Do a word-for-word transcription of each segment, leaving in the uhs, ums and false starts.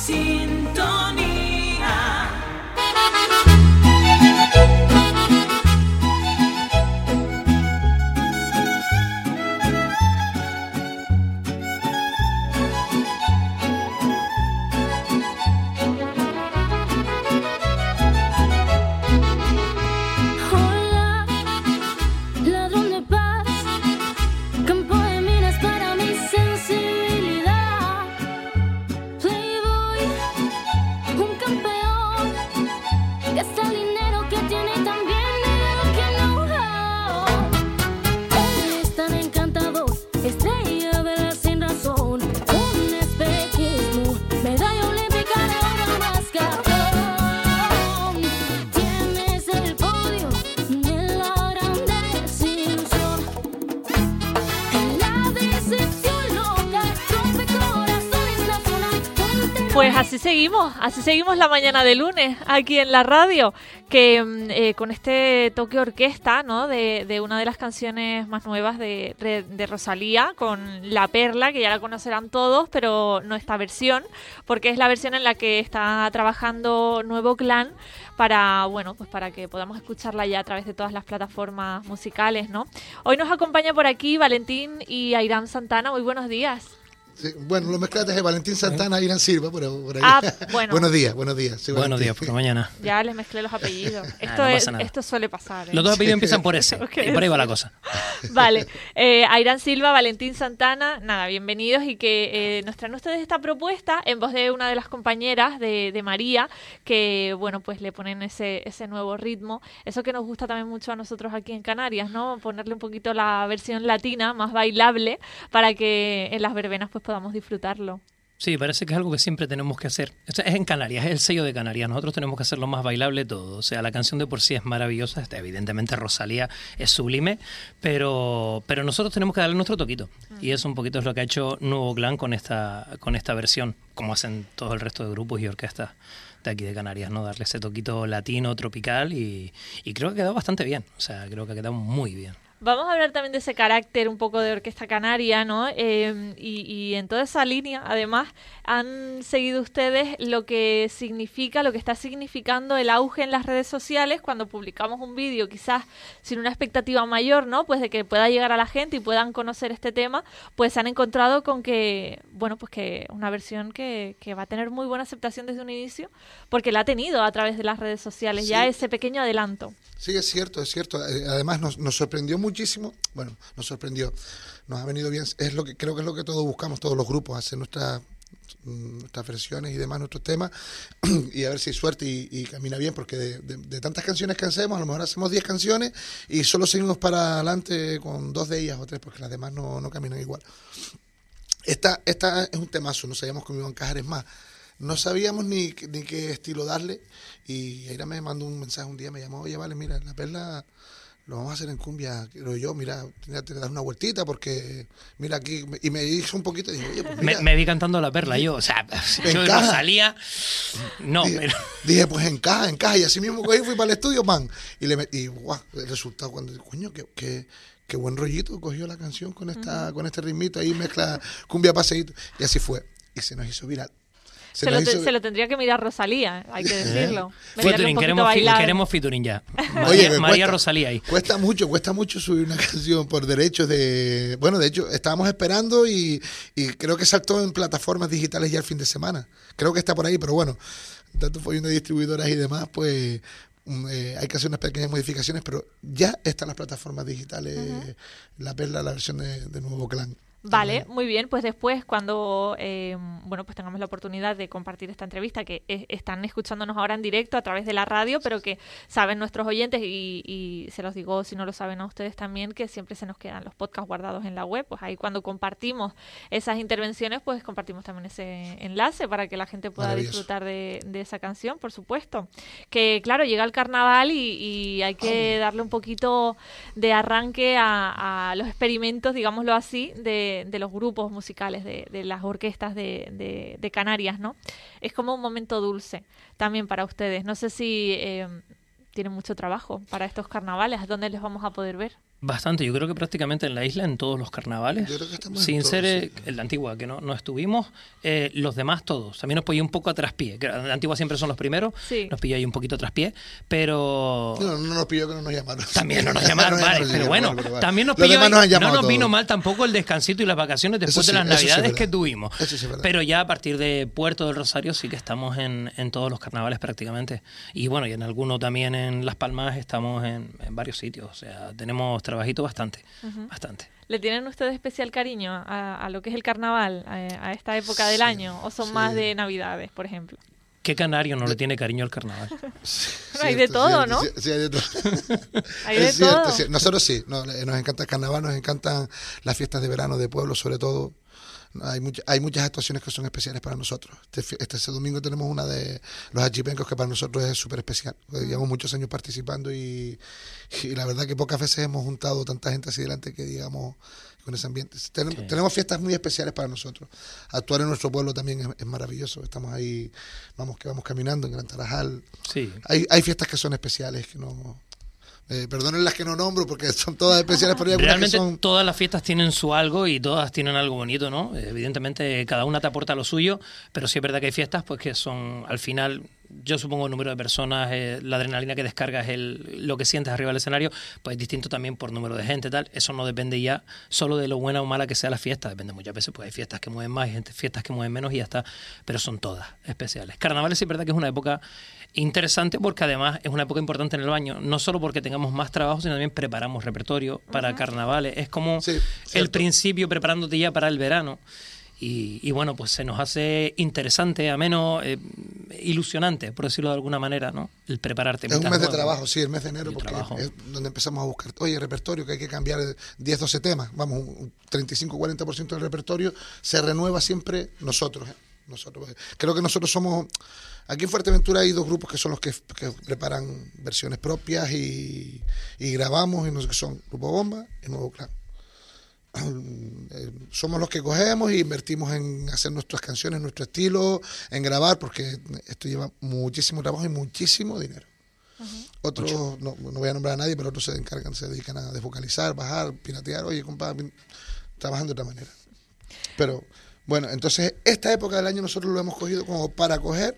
sintonía. Pues así seguimos, así seguimos la mañana de lunes aquí en la radio, que eh, con este toque orquesta, ¿no? De, de una de las canciones más nuevas de, de, de Rosalía, con La Perla, que ya la conocerán todos, pero no esta versión, porque es la versión en la que está trabajando Nuevo Clan para, bueno, pues para que podamos escucharla ya a través de todas las plataformas musicales, ¿no? Hoy nos acompaña por aquí Valentín y Airán Santana. Muy buenos días. Sí, bueno, lo mezclaste de Valentín Santana y Irán Silva, pero por ahí. Ah, bueno. Buenos días, buenos días. Sí, buenos días, por la mañana. Ya les mezclé los apellidos. Esto, ah, no es, pasa nada. esto suele pasar, ¿eh? Los dos apellidos empiezan por ese, Okay. y por ahí va la cosa. Vale. Eh, Airán Silva, Valentín Santana, nada, bienvenidos y que eh, nos traen ustedes esta propuesta en voz de una de las compañeras de, de María, que, bueno, pues le ponen ese, ese nuevo ritmo. Eso que nos gusta también mucho a nosotros aquí en Canarias, ¿no? Ponerle un poquito la versión latina, más bailable, para que en las verbenas pues podamos disfrutarlo. Sí, parece que es algo que siempre tenemos que hacer. Es en Canarias, es el sello de Canarias. Nosotros tenemos que hacerlo más bailable todo. O sea, la canción de por sí es maravillosa. Evidentemente Rosalía es sublime, pero, pero nosotros tenemos que darle nuestro toquito. Y eso un poquito es lo que ha hecho Nuevo Clan con esta, con esta versión, como hacen todo el resto de grupos y orquestas de aquí de Canarias, ¿no? Darle ese toquito latino, tropical y, y creo que ha quedado bastante bien. O sea, creo que ha quedado muy bien. Vamos a hablar también de ese carácter un poco de orquesta canaria, ¿no? Eh, y, y en toda esa línea, además, han seguido ustedes lo que significa, lo que está significando el auge en las redes sociales cuando publicamos un vídeo, quizás sin una expectativa mayor, ¿no? Pues de que pueda llegar a la gente y puedan conocer este tema, pues se han encontrado con que, bueno, pues que una versión que, que va a tener muy buena aceptación desde un inicio, porque la ha tenido a través de las redes sociales, sí. Ya ese pequeño adelanto. Sí, es cierto, es cierto. Además nos, nos sorprendió muchísimo, bueno, nos sorprendió, nos ha venido bien, es lo que creo que es lo que todos buscamos, todos los grupos, hacer nuestras nuestras versiones y demás, nuestros temas, y a ver si hay suerte y, y camina bien, porque de, de, de tantas canciones que hacemos, a lo mejor hacemos diez canciones y solo seguimos para adelante con dos de ellas o tres, porque las demás no, no caminan igual. Esta, esta es un temazo, no sabíamos cómo iba a encajar, es más, no sabíamos ni, ni qué estilo darle, y Aira me mandó un mensaje un día, me llamó, oye, vale, mira, La Perla lo vamos a hacer en cumbia, quiero yo, mira, tenía que dar una vueltita porque, mira aquí, y me hizo un poquito y dije, oye, pues mira. Me, me vi cantando La Perla yo, o sea, yo no salía, no, dije, pero... Dije, pues encaja, encaja, y así mismo cogí, fui para el estudio, man, y le metí, y guau, el resultado, cuando, coño, que... que qué buen rollito cogió la canción con esta uh-huh. con este ritmito, ahí mezcla cumbia paseíto, y así fue, y se nos hizo viral. Se, se, lo, hizo... se lo tendría que mirar Rosalía, hay que decirlo. Featuring, queremos, queremos featuring ya. María, Oye, María cuesta, Rosalía ahí. Cuesta mucho, cuesta mucho subir una canción por derechos de... Bueno, de hecho, estábamos esperando y, y creo que saltó en plataformas digitales ya el fin de semana. Creo que está por ahí, pero bueno, tanto fue de distribuidoras y demás, pues... Eh, hay que hacer unas pequeñas modificaciones, pero ya están las plataformas digitales, uh-huh. La Perla, la versión de, de Nuevo Clan. Vale, también. Muy bien, pues después cuando eh, bueno pues tengamos la oportunidad de compartir esta entrevista, que es, están escuchándonos ahora en directo a través de la radio, pero que saben nuestros oyentes y, y se los digo si no lo saben a ustedes también, que siempre se nos quedan los podcasts guardados en la web, pues ahí cuando compartimos esas intervenciones, pues compartimos también ese enlace para que la gente pueda disfrutar de, de esa canción, por supuesto. Que claro, llega el carnaval y, y hay que darle un poquito de arranque a, a los experimentos, digámoslo así, de de los grupos musicales, de, de las orquestas de, de, de Canarias, ¿no? Es como un momento dulce también para ustedes. No sé si eh, tienen mucho trabajo para estos carnavales, ¿dónde les vamos a poder ver? Bastante, yo creo que prácticamente en la isla, en todos los carnavales, Yo creo que estamos en sin todos, ser eh, sí. en la Antigua, que no, no estuvimos, eh, los demás todos. También nos pilló un poco a traspié, que en la Antigua siempre son los primeros, Sí. nos pilló ahí un poquito a traspié, pero... No, no nos pilló que no nos llamaron. También no nos llamaron, No nos vale, llamaron, pero sí, bueno, pero vale. también nos Los pilló demás ahí- nos han no llamado nos todos. vino mal tampoco el descansito y las vacaciones después Eso de sí, las eso sí es navidades verdad. que tuvimos. Eso sí es verdad. Pero ya a partir de Puerto del Rosario sí que estamos en, en todos los carnavales prácticamente. Y bueno, y en alguno también en Las Palmas estamos en, en varios sitios. O sea, tenemos trabajito bastante, Ujú. bastante. ¿Le tienen ustedes especial cariño a, a lo que es el carnaval, a, a esta época del Sí, año? ¿O son sí. más de Navidades, por ejemplo? ¿Qué canario no le tiene cariño al carnaval? Hay de todo, cierto, ¿no? Sí, sí, hay de todo. Hay de Es cierto, todo. es cierto. Nosotros sí, no, nos encanta el carnaval, nos encantan las fiestas de verano de pueblo, sobre todo. Hay, mucha- hay muchas actuaciones que son especiales para nosotros. Este, fi- este, este domingo tenemos una de los achipencos que para nosotros es súper especial. Porque Llevamos muchos años participando y, y la verdad que pocas veces hemos juntado tanta gente así delante que digamos con ese ambiente. Ten- Sí. Tenemos fiestas muy especiales para nosotros. Actuar en nuestro pueblo también es, es maravilloso. Estamos ahí, vamos que vamos caminando en Gran Tarajal. Sí. Hay, hay fiestas que son especiales, que no... Eh, perdonen las que no nombro porque son todas especiales, pero hay algunas que Realmente son... todas las fiestas tienen su algo y todas tienen algo bonito, ¿no? Evidentemente cada una te aporta lo suyo, pero sí es verdad que hay fiestas pues que son, al final, yo supongo el número de personas, eh, la adrenalina que descargas, el, lo que sientes arriba del escenario, pues es distinto también por número de gente, tal. Eso no depende ya solo de lo buena o mala que sea la fiesta, depende muchas veces, pues hay fiestas que mueven más, hay gente- fiestas que mueven menos y ya está, pero son todas especiales. Carnavales sí es verdad que es una época interesante porque además es una época importante en el año, no solo porque tengamos más trabajo, sino también preparamos repertorio para carnavales. Es como Sí, el cierto. principio preparándote ya para el verano. Y, y bueno, pues se nos hace interesante, ameno, eh, ilusionante, por decirlo de alguna manera, ¿no? El prepararte. Es un mitad mes de nuevo. trabajo, sí, el mes de enero, Y porque trabajo. es donde empezamos a buscar, oye, repertorio, que hay que cambiar diez, doce temas, vamos, un treinta y cinco, cuarenta por ciento del repertorio se renueva siempre nosotros. ¿eh? Nosotros. Creo que nosotros somos, aquí en Fuerteventura hay dos grupos que son los que, que preparan versiones propias y, y grabamos, y no sé qué son, Grupo Bomba y Nuevo Clan. Eh, somos los que cogemos y invertimos en hacer nuestras canciones, nuestro estilo, en grabar, porque esto lleva muchísimo trabajo y muchísimo dinero. Otros, no, no voy a nombrar a nadie, pero otros se encargan, se dedican a desvocalizar, bajar, piratear, oye, compadre, trabajan de otra manera. Pero, bueno, entonces esta época del año nosotros lo hemos cogido como para coger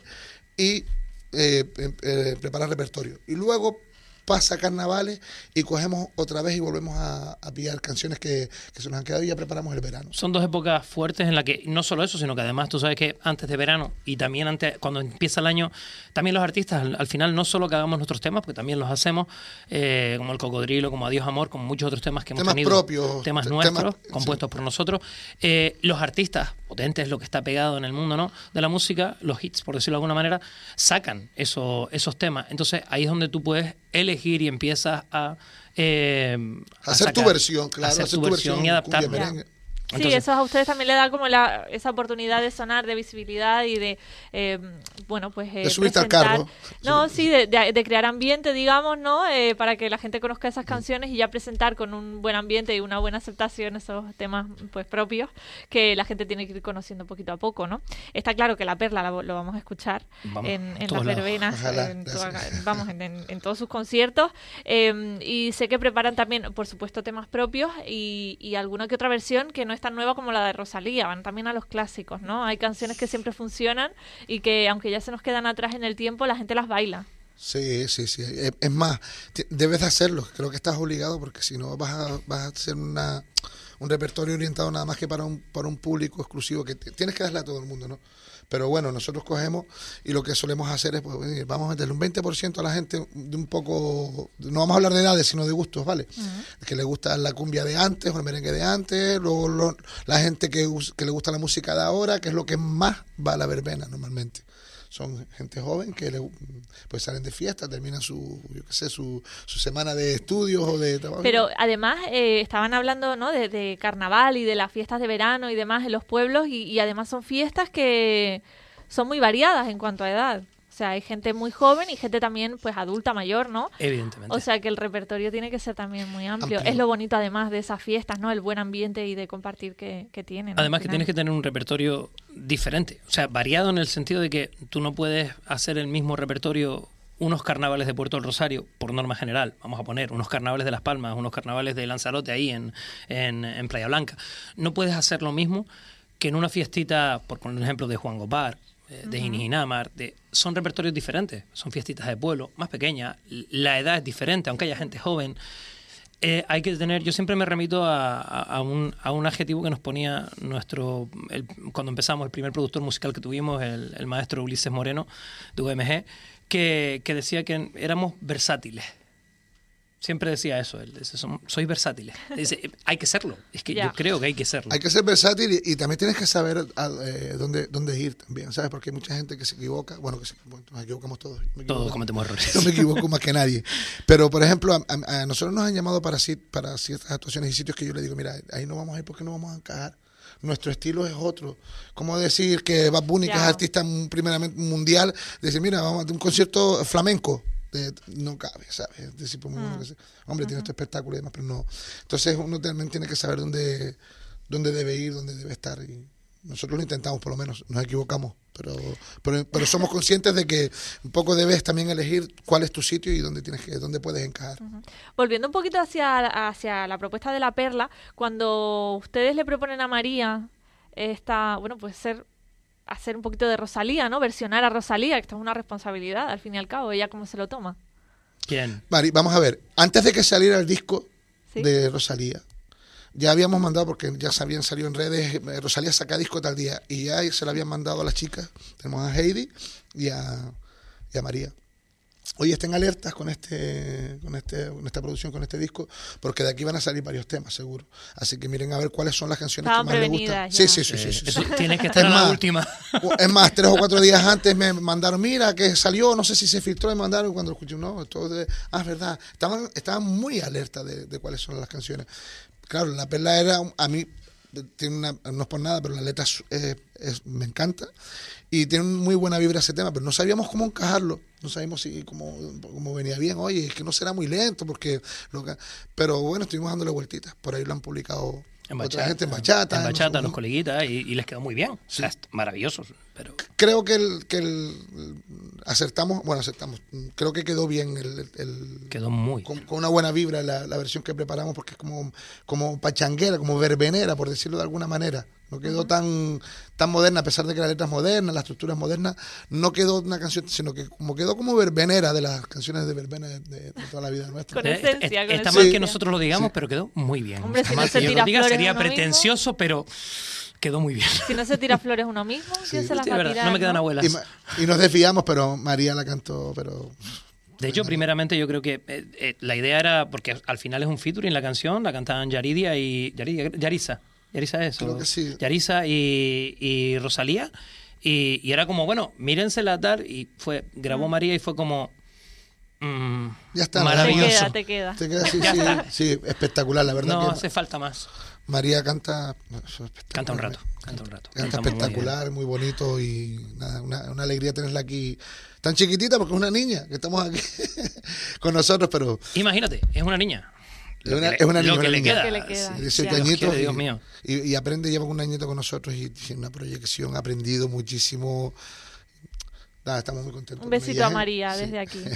y eh, eh, preparar repertorio. Y luego pasa carnavales y cogemos otra vez y volvemos a, a pillar canciones que, que se nos han quedado y ya preparamos el verano. Son dos épocas fuertes en las que no solo eso, sino que además tú sabes que antes de verano y también antes cuando empieza el año, también los artistas al, al final no solo que hagamos nuestros temas, porque también los hacemos, eh, como El Cocodrilo, como Adiós Amor, como muchos otros temas que hemos Temas tenido. propios, Temas te- nuestros, temas- compuestos por nosotros. Eh, los artistas, potentes, lo que está pegado en el mundo, ¿no? De la música, los hits, por decirlo de alguna manera, sacan eso, esos temas. Entonces ahí es donde tú puedes elegir y empiezas a... eh, a Hacer tu sacar, versión, claro, hacer, hacer tu tu versión, versión, y adaptarla. cumbia, merengue. Sí, Entonces- eso a ustedes también le da como la, esa oportunidad de sonar, de visibilidad y de, eh, bueno, pues... Eh, De subirte al presentar- carro. No, sí, de, de- de crear ambiente, digamos, ¿no? Eh, para que la gente conozca esas canciones y ya presentar con un buen ambiente y una buena aceptación esos temas pues propios que la gente tiene que ir conociendo poquito a poco, ¿no? Está claro que La Perla la- lo vamos a escuchar Vamos, en, a en las todos lados. verbenas, Ojalá, en gracias. toda- vamos, en, en- en todos sus conciertos. Eh, y sé que preparan también, por supuesto, temas propios y, y alguna que otra versión que no es tan nueva como la de Rosalía, van también a los clásicos, ¿no? Hay canciones que siempre funcionan y que aunque ya se nos quedan atrás en el tiempo, la gente las baila. Sí, sí, sí. Es, es más, ti- debes de hacerlo. Creo que estás obligado porque si no vas a, vas a hacer una, un repertorio orientado nada más que para un, para un público exclusivo que t- tienes que darle a todo el mundo, ¿no? Pero bueno, nosotros cogemos y lo que solemos hacer es, pues, oye, vamos a meterle un veinte por ciento a la gente de un poco, no vamos a hablar de edades, sino de gustos, ¿vale? Que le gusta la cumbia de antes o el merengue de antes, luego lo- la gente que, us- que le gusta la música de ahora, que es lo que más va a la verbena normalmente. Son gente joven que le, pues salen de fiesta, terminan su, yo qué sé, su, su semana de estudios o de trabajo. Pero además eh, estaban hablando, ¿no? de, de carnaval y de las fiestas de verano y demás en los pueblos y, y además son fiestas que son muy variadas en cuanto a edad. O sea, hay gente muy joven y gente también pues adulta, mayor, ¿no? Evidentemente. O sea que el repertorio tiene que ser también muy amplio. Amplio. Es lo bonito además de esas fiestas, ¿no? El buen ambiente y de compartir que, que tienen. Además que tienes que tener un repertorio diferente, o sea, variado en el sentido de que tú no puedes hacer el mismo repertorio unos carnavales de Puerto del Rosario, por norma general, vamos a poner unos carnavales de Las Palmas, unos carnavales de Lanzarote ahí en, en, en Playa Blanca. No puedes hacer lo mismo que en una fiestita, por poner un ejemplo, de Juan Gopar, eh, de Jinijinámar, de, son repertorios diferentes, son fiestitas de pueblo, más pequeñas, la edad es diferente, aunque haya gente joven. Eh, hay que tener, yo siempre me remito a, a, a, un, a un adjetivo que nos ponía nuestro, el, cuando empezamos, el primer productor musical que tuvimos, el, el maestro Ulises Moreno, de U M G, que, que decía que éramos versátiles. Siempre decía eso, él dice, sois versátiles. Dice, hay que serlo, es que yeah. yo creo que hay que serlo. Hay que ser versátil y, y también tienes que saber a, eh, dónde, dónde ir también, ¿sabes? Porque hay mucha gente que se equivoca, bueno, que se, bueno, nos equivocamos todos. Me equivoco, todos cometemos errores. No me equivoco más que nadie. Pero, por ejemplo, a, a, a nosotros nos han llamado para, para ciertas actuaciones y sitios que yo le digo, mira, ahí no vamos a ir porque no vamos a encajar. Nuestro estilo es otro. ¿Cómo decir que Bad Bunny, yeah. que es artista primeramente mundial, decir, mira, vamos a un concierto flamenco? De, no cabe, ¿sabes? Decir, pues, mm. que hombre, uh-huh. tiene este espectáculo y demás, pero no. Entonces uno también tiene que saber dónde, dónde debe ir, dónde debe estar. Y nosotros lo intentamos, por lo menos, nos equivocamos, pero, pero, pero somos conscientes de que un poco debes también elegir cuál es tu sitio y dónde tienes que, dónde puedes encajar. Uh-huh. Volviendo un poquito hacia, hacia la propuesta de La Perla, cuando ustedes le proponen a María esta, bueno, pues ser hacer un poquito de Rosalía, ¿no? Versionar a Rosalía, que esto es una responsabilidad, al fin y al cabo. ¿Ella cómo se lo toma? ¿Quién? Mari, vamos a ver. Antes de que saliera el disco ¿Sí? de Rosalía, ya habíamos mandado, porque ya habían salido en redes, Rosalía saca disco tal día, y ya se lo habían mandado a las chicas. Tenemos a Heidi y a, y a María. Oye, estén alertas con este, con este, con esta producción, con este disco, porque de aquí van a salir varios temas, seguro. Así que miren a ver cuáles son las canciones Estaban que más les gustan. Ya. Sí, sí, sí, sí, sí, Eso sí. Tienes que estar es en la más, última. Es más, tres o cuatro días antes me mandaron, mira, que salió, no sé si se filtró, me mandaron cuando lo escuché, no, todo de, ah, es verdad. Estaban, estaban muy alerta de, de cuáles son las canciones. Claro, La Perla era, a mí, tiene una, no es por nada, pero la letra es, es, es, me encanta. Y tiene muy buena vibra ese tema, pero no sabíamos cómo encajarlo, no sabíamos si cómo, cómo venía bien. Oye, es que no será muy lento, porque lo que, pero bueno, estuvimos dándole vueltitas. Por ahí lo han publicado en otra bachata, gente en bachata. En bachata, en los coleguitas, y, y les quedó muy bien. Sí. O sea, maravillosos. Pero... Creo que el, que el acertamos, bueno, acertamos. Creo que quedó bien el, el quedó muy con, bien. con una buena vibra la, la versión que preparamos, porque es como, como pachanguera, como verbenera, por decirlo de alguna manera. No quedó uh-huh. tan, tan moderna, a pesar de que la letra es moderna, la estructura es moderna, no quedó una canción, sino que como quedó como verbenera de las canciones de verbena de, de, de toda la vida nuestra. Con esencia, eh, con Está esencia. mal que nosotros lo digamos, sí. pero quedó muy bien. Hombre, Está si mal no se que yo tira lo diga, flores sería uno pretencioso, mismo. pero quedó muy bien. Si no se tira flores uno mismo, ¿quién Sí. se las Sí, va a verdad, tirar? no me quedan ¿no? abuelas. Y, y nos desviamos, pero María la cantó, pero... De hecho, primeramente yo creo que eh, eh, la idea era, porque al final es un featuring la canción, la cantaban Yaridia y... Yaridia, Yarisa. Yarisa es eso. Creo que sí. Yarisa y, y Rosalía. Y, y era como, bueno, mírensela tal. Y fue, grabó Mm. María y fue como... mm, Ya está. maravilloso. Te queda, te queda. Te queda sí, Ya sí, está. sí, espectacular, la verdad. No que hace falta más. María canta... no, eso es Canta un espectacular. rato, canta un rato. Canta Canta muy espectacular, muy, bonito y nada, una, una alegría tenerla aquí tan chiquitita porque es una niña que estamos aquí con nosotros, pero Imagínate, es una niña. es Lo una, que es una le- niña. lo que una le niña. queda. Que le queda. Sí, dieciocho Ya. añitos Dios quiere, y, Dios mío. y, y aprende, lleva un añito con nosotros y tiene una proyección, ha aprendido muchísimo. Nada, estamos muy contentos. Un con besito ella, a ¿eh? María Sí. desde aquí.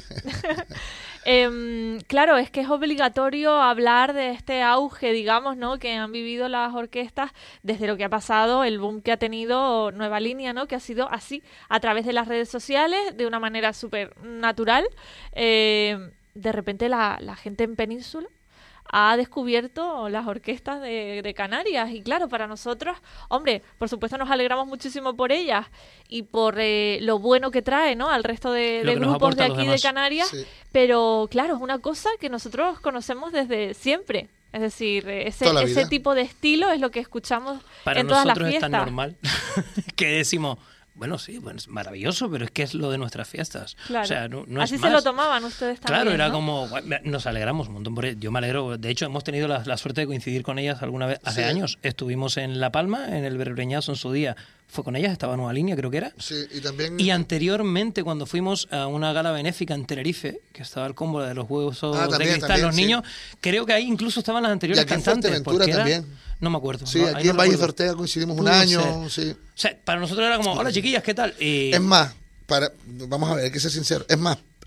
Em, claro, es que es obligatorio hablar de este auge, digamos, ¿no? Que han vivido las orquestas desde lo que ha pasado, el boom que ha tenido Nueva Línea, ¿no? Que ha sido así, a través de las redes sociales, de una manera súper natural. Eh, de repente la, la gente en Península ha descubierto las orquestas de, de Canarias y claro, para nosotros, hombre, por supuesto nos alegramos muchísimo por ellas y por eh, lo bueno que trae, ¿no? Al resto de, Lo de que nos grupos de aporta a los aquí de demás. Canarias, Sí. pero claro, es una cosa que nosotros conocemos desde siempre. Es decir, eh, ese, Toda la ese vida. tipo de estilo es lo que escuchamos Para en todas las nosotros es fiestas. tan normal que decimos, bueno, sí, bueno, es maravilloso, pero es que es lo de nuestras fiestas. Claro. O sea, no, no Así es se más. lo tomaban ustedes también, Claro, era ¿no? como, nos alegramos un montón por ello. Yo me alegro, de hecho hemos tenido la, la suerte de coincidir con ellas alguna vez, hace Sí. años. Estuvimos en La Palma, en el Berbreñazo en su día. Fue con ellas, estaba en Nueva Línea, creo que era. Sí, y también... Y anteriormente, cuando fuimos a una gala benéfica en Tenerife, que estaba el combo de los huevos Ah, de también, cristal, también, los sí. niños, creo que ahí incluso estaban las anteriores Y aquí en cantantes. Fuerteventura porque era- también. no me acuerdo. Sí, no, ahí aquí no en Valle de recuerdo. Ortega coincidimos un Pudo año, ser. sí. O sea, para nosotros era como, hola chiquillas, ¿qué tal? Y... Es más, para, vamos a ver, hay que ser sincero, es más,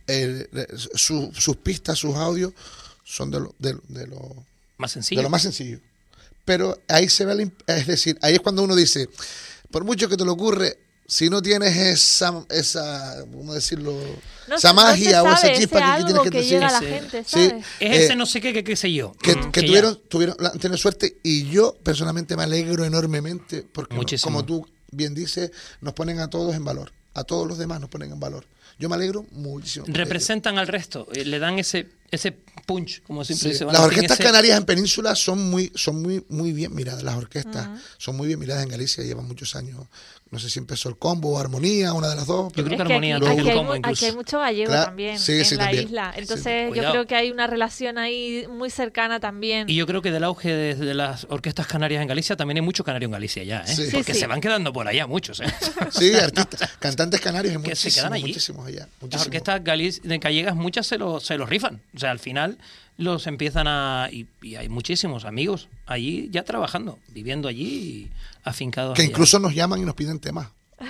eh, su, sus pistas, sus audios son de lo, de, de lo más sencillo. De lo más sencillo. Pero ahí se ve, la, es decir, ahí es cuando uno dice, por mucho que te lo ocurre, si no tienes esa, esa ¿cómo decirlo? No, esa magia no o esa ese chispa que algo tienes que, que decir. llega a la Sí. gente, Sí. ¿sabes? Es Eh, ese no sé qué, que qué sé yo. Que, Mm, que que tuvieron, ya. tuvieron, han tenido suerte y yo personalmente me alegro enormemente porque, Muchísimo. como tú bien dices, nos ponen a todos en valor. A todos los demás nos ponen en valor. Yo me alegro muchísimo. por ello. Representan al resto, eh, le dan ese ese punch, como siempre Sí. dice Las Valentín, orquestas ese- canarias en Península son muy, son muy, muy bien miradas. Las orquestas Ujú. son muy bien miradas en Galicia, llevan muchos años. No sé si empezó el combo o armonía, una de las dos. Yo pero- creo que Es que Armonía aquí, no, aquí el hay, combo mu- incluso. aquí hay mucho gallego Claro, también sí, en sí, la también. isla. Sí. Entonces yo Cuidado. creo que hay una relación ahí muy cercana también. Y yo creo que del auge de, de las orquestas canarias en Galicia también hay mucho canario en Galicia ya, ¿eh? Sí. Sí, Porque sí. se van quedando por allá muchos, ¿eh? Sí, artistas, cantantes canarios, hay Que se muchísimos, quedan allí. muchísimos allá. Las Muchísimos. orquestas gali- de gallegas muchas se los se los rifan. O sea, al final los empiezan a... Y, y hay muchísimos amigos allí ya trabajando, viviendo allí y afincados Que allá. incluso nos llaman y nos piden temas.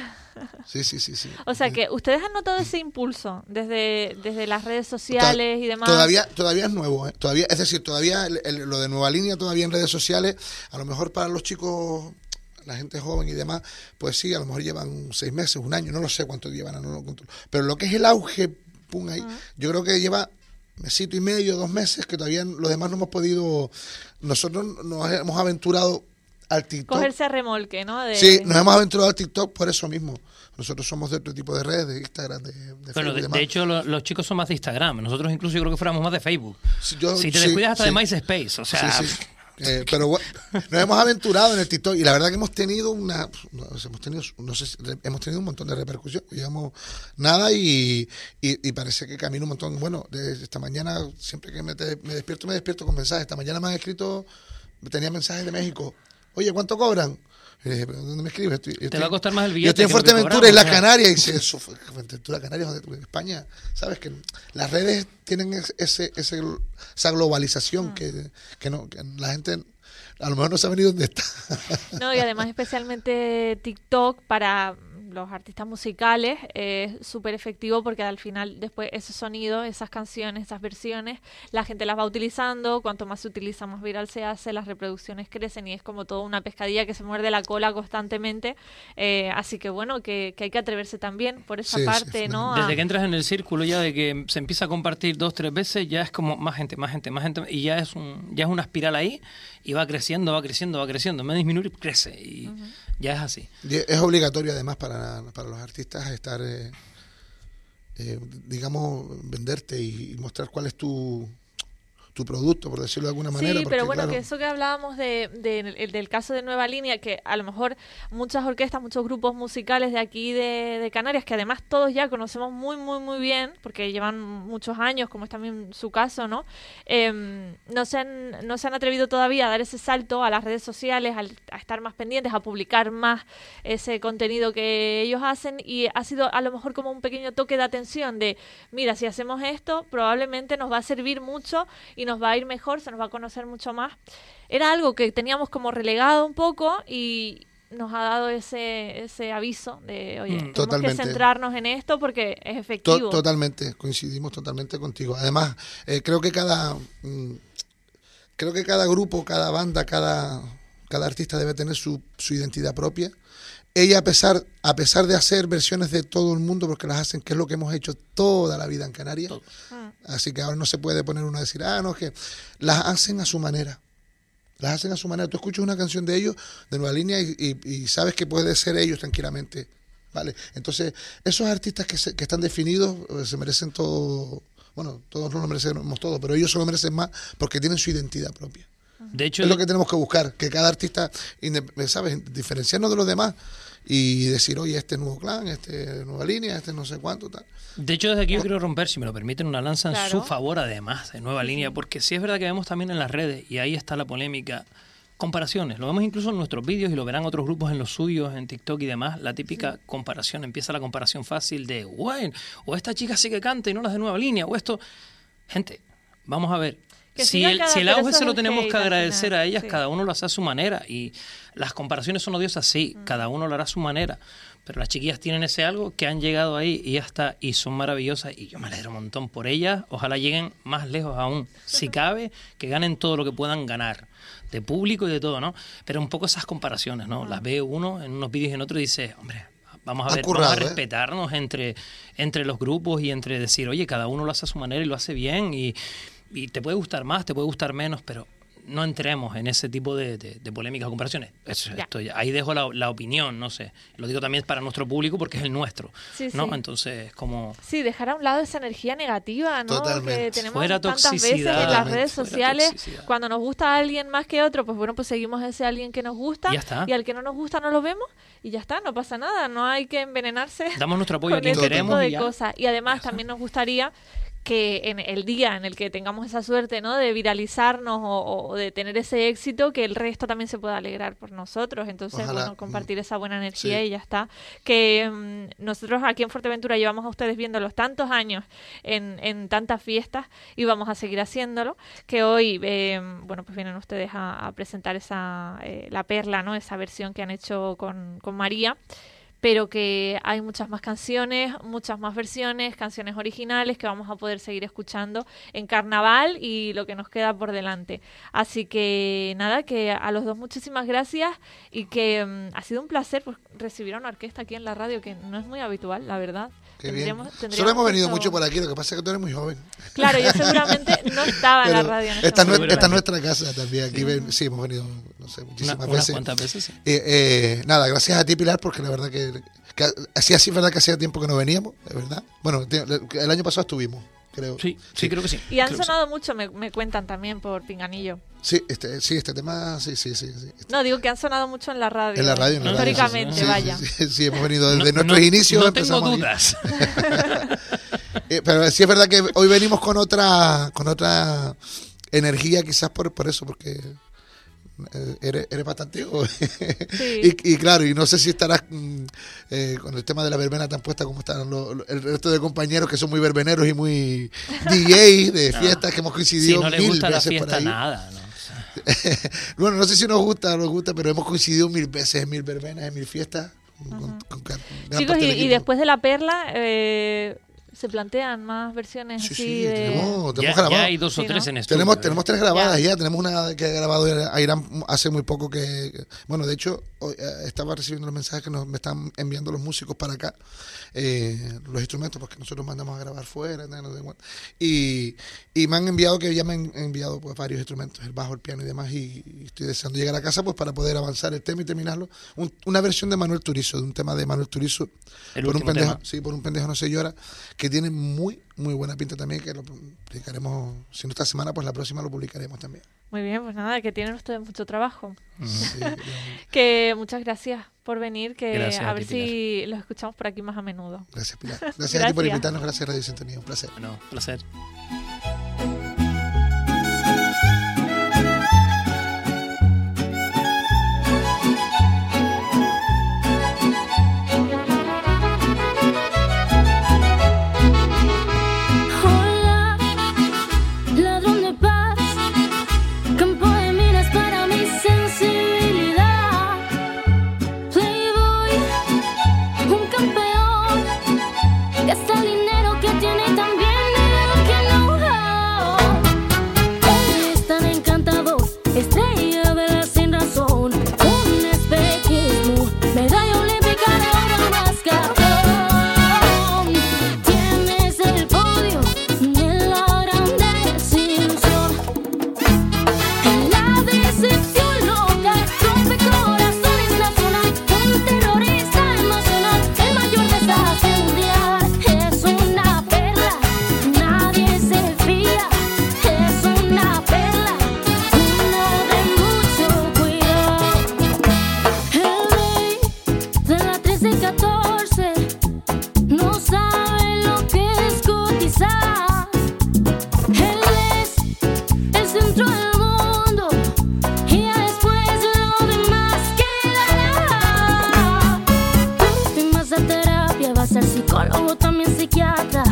Sí, sí, sí, sí. O sea que ustedes han notado ese impulso desde, desde las redes sociales y demás. Todavía, todavía es nuevo, ¿eh? Todavía, es decir, todavía el- el- lo de Nueva Línea todavía en redes sociales, a lo mejor para los chicos, la gente joven y demás, pues sí, a lo mejor llevan seis meses, un año, no lo sé cuánto llevan, no lo controlo. Pero lo que es el auge, pum, ahí, yo creo que lleva mesito y medio, dos meses, que todavía los demás no hemos podido, nosotros nos hemos aventurado al TikTok. Cogerse a remolque, ¿no? De- Sí, nos hemos aventurado al TikTok por eso mismo. Nosotros somos de otro tipo de redes, de Instagram, de, de Bueno, Facebook y de, demás. de hecho, lo- los chicos son más de Instagram. Nosotros incluso yo creo que fuéramos más de Facebook. Sí, yo- si te sí, descuidas hasta sí. de MySpace. O sea, Sí, sí. Eh, pero bueno, nos hemos aventurado en el TikTok y la verdad que hemos tenido una no, hemos tenido no sé si- hemos tenido un montón de repercusión, llevamos nada y, y, y parece que camino un montón. Bueno, de esta mañana siempre que me, te- me despierto me despierto con mensajes. Esta mañana me han escrito, tenía mensajes de México. Oye, ¿cuánto cobran? Y le dije, ¿pero dónde me escribes? Estoy- te estoy- va a costar más el Yo billete. estoy en que lo que Fuerteventura, Islas cobramos, Canarias, y dice, eso, fue- Fuerteventura, Canarias, en España. ¿Sabes? Que las redes tienen ese, ese, ese- esa globalización que, que, no, que la gente a lo mejor no sabe ni dónde está. No, y además especialmente TikTok para los artistas musicales es súper efectivo porque al final después esos sonidos, esas canciones, esas versiones, la gente las va utilizando, cuanto más se utiliza más viral se hace, las reproducciones crecen y es como toda una pescadilla que se muerde la cola constantemente, eh, así que bueno, que, que hay que atreverse también por esa Sí, sí, parte, ¿no? Desde A- que entras en el círculo ya de que se empieza a compartir dos, tres veces, ya es como más gente, más gente, más gente, y ya es un, ya es una espiral ahí, y va creciendo, va creciendo, va creciendo, en vez de disminuir, crece, y ya es así. Y es obligatorio además para, para los artistas estar, eh, eh, digamos, venderte y, y mostrar cuál es tu, tu producto, por decirlo de alguna manera. Sí, porque, pero bueno, claro, que eso que hablábamos de, de- el- del caso de Nueva Línea, que a lo mejor muchas orquestas, muchos grupos musicales de aquí de, de Canarias, que además todos ya conocemos muy, muy, muy bien, porque llevan muchos años, como es también su caso, ¿no? Em, no se han, no se han atrevido todavía a dar ese salto a las redes sociales, al- a estar más pendientes, a publicar más ese contenido que ellos hacen, y ha sido a lo mejor como un pequeño toque de atención de, mira, si hacemos esto, probablemente nos va a servir mucho y nos va a ir mejor, se nos va a conocer mucho más. Era algo que teníamos como relegado un poco y nos ha dado ese ese aviso de, oye, Mm, tenemos totalmente. que centrarnos en esto porque es To- efectivo. totalmente, coincidimos totalmente contigo. Además, eh, creo que cada mm, creo que cada grupo, cada banda, cada, cada artista debe tener su, su identidad propia. Ella, a pesar, a pesar de hacer versiones de todo el mundo, porque las hacen, que es lo que hemos hecho toda la vida en Canarias, Mm. así que ahora no se puede poner uno a decir, ah, no, es que las hacen a su manera. Las hacen a su manera. Tú escuchas una canción de ellos, de Nueva Línea, y, y- y sabes que puede ser ellos tranquilamente. ¿Vale? Entonces, esos artistas que, se- que están definidos eh, se merecen todo. Bueno, todos no lo merecemos todo, pero ellos se lo merecen más porque tienen su identidad propia. De hecho, Es lo que tenemos que buscar, que cada artista, inde- ¿sabes? Diferenciarnos de los demás y decir, oye, este es Nuevo Clan, este es Nueva Línea, este no sé cuánto, tal. De hecho, desde aquí yo quiero romper, si me lo permiten, una lanza en Claro. su favor, además, de Nueva Línea, porque sí es verdad que vemos también en las redes, y ahí está la polémica, comparaciones. Lo vemos incluso en nuestros vídeos y lo verán otros grupos en los suyos, en TikTok y demás. La típica comparación, empieza la comparación fácil de, bueno, o esta chica sí que canta y no las de Nueva Línea, o esto. Gente, vamos a ver. Que si siga el, cada- si el pero auge eso se es lo el tenemos hate que al agradecer final, a ellas, sí. cada uno lo hace a su manera. Y las comparaciones son odiosas, sí, Mm. cada uno lo hará a su manera. Pero las chiquillas tienen ese algo que han llegado ahí y ya está, y son maravillosas. Y yo me alegro un montón por ellas. Ojalá lleguen más lejos aún. Si cabe, que ganen todo lo que puedan ganar. De público y de todo, ¿no? Pero un poco esas comparaciones, ¿no? Las ve uno en unos vídeos y en otros y dice, hombre, vamos a Han ver, currado, vamos a ¿eh? respetarnos entre, entre los grupos y entre decir, oye, cada uno lo hace a su manera y lo hace bien y, y te puede gustar más, te puede gustar menos, pero no entremos en ese tipo de, de, de polémicas o comparaciones. Eso, Ya. esto ya- ahí dejo la, la opinión, no sé. Lo digo también para nuestro público porque es el nuestro, Sí, ¿no? sí. Entonces, como... Sí, dejar a un lado esa energía negativa, ¿no? Totalmente. Que tenemos Fuera tantas veces en toxicidad. las redes Fuera sociales. toxicidad. Cuando nos gusta a alguien más que otro, pues bueno, pues seguimos a ese alguien que nos gusta. Y ya está. Y al que no nos gusta no lo vemos y ya está, no pasa nada. No hay que envenenarse Damos nuestro apoyo a con quien ese queremos tipo y de ya. cosas. Y además también nos gustaría que en el día en el que tengamos esa suerte, ¿no? De viralizarnos o, o de tener ese éxito, que el resto también se pueda alegrar por nosotros. Entonces, Ojalá. bueno, compartir esa buena energía Sí. y ya está. Que mm, nosotros aquí en Fuerteventura llevamos a ustedes viéndolos tantos años en, en tantas fiestas y vamos a seguir haciéndolo, que hoy, eh, bueno, pues vienen ustedes a, a presentar esa, eh, la perla, ¿no? Esa versión que han hecho con, con María, pero que hay muchas más canciones, muchas más versiones, canciones originales que vamos a poder seguir escuchando en carnaval y lo que nos queda por delante. Así que nada, que a los dos muchísimas gracias y que mm, ha sido un placer pues, recibir a una orquesta aquí en la radio, que no es muy habitual, la verdad. Qué bien. Tendríamos- tendríamos Solo hemos venido esto- mucho por aquí, lo que pasa es que tú eres muy joven. Claro, yo seguramente no estaba en la Pero radio en ese esta, es nue- momento. esta es nuestra casa también. Aquí ven- sí, hemos venido, no sé, Una- muchísimas unas veces. cuantas veces, sí. Eh, eh, nada, gracias a ti, Pilar, porque la verdad que, que así así es verdad que hacía tiempo que no veníamos, es verdad. Bueno, te- el año pasado estuvimos, creo. Sí, sí, creo que sí. Y han Creo que sí. sonado mucho, me, me cuentan también por Pinganillo. Sí, este, sí, este tema, sí, sí, sí. sí. No, digo que han sonado mucho en la radio. En la radio, en la radio, históricamente, sí, sí, vaya. Sí, sí, sí, hemos venido desde No- nuestros no- inicios. No tengo empezamos ahí. dudas. Eh, pero sí es verdad que hoy venimos con otra con otra energía, quizás por, por eso, porque eh, eres, eres bastante joven. Sí. y, y claro, y no sé si estarás mm, eh, con el tema de la verbena tan puesta como están los- los- el resto de compañeros que son muy verbeneros y muy D Js de fiestas que hemos Si coincidido no le mil gusta la veces por fiesta, ahí. nada, ¿no? Bueno, no sé si nos gusta o nos gusta, pero hemos coincidido mil veces en mil verbenas, en mil fiestas. Con, con gran Chicos, parte y, del y equipo. después de la perla, eh, ¿se plantean más versiones Sí, así sí, de...? tenemos, tenemos Ya, grabado. ya hay dos o Sí, tres ¿no? en estudio. Tenemos, ¿eh? tenemos tres grabadas Ya. ya. Tenemos una que ha grabado Airam hace muy poco que, que- bueno, de hecho, hoy, eh, estaba recibiendo los mensajes que nos, me están enviando los músicos para acá, eh, los instrumentos, porque nosotros mandamos a grabar fuera, no sé cuánto. y, y me han enviado, que ya me han enviado pues varios instrumentos, el bajo, el piano y demás, y, y estoy deseando llegar a casa pues para poder avanzar el tema y terminarlo. Un- una versión de Manuel Turizo, de un tema de Manuel Turizo, El por un último pendejo, tema. sí, por un pendejo no se llora, que tiene muy, muy buena pinta también, que lo publicaremos, si no esta semana, pues la próxima lo publicaremos también. Muy bien, pues nada, que tienen ustedes mucho trabajo. Sí, digamos. Que muchas gracias por venir, que Gracias a a ver ti, si los escuchamos por aquí más a menudo. Gracias, Pilar. Gracias, a ti por Gracias. invitarnos. Gracias, Radio Sintonía. Un placer. Bueno, placer. Hola, ladrón de paz, campo de minas para mi sensibilidad. Playboy, un campeón, gasta el dinero que tiene también el que no. Él es tan encantador, estrella de la sin razón, un espejismo, medalla olímpica de oro mascarón. Tienes el podio de la gran desilusión. La decepción loca rompe corazones nacional, un terrorista emocional, el mayor desastre mundial. Es una perla, nadie se fía. Es una perla, uno de mucho cuidado. El rey de la trece catorce no sabe lo que es cotizar. Él es el centro del mundo y ya después lo demás quedará. Tú más a terapia, vas al psicólogo, también psiquiatra.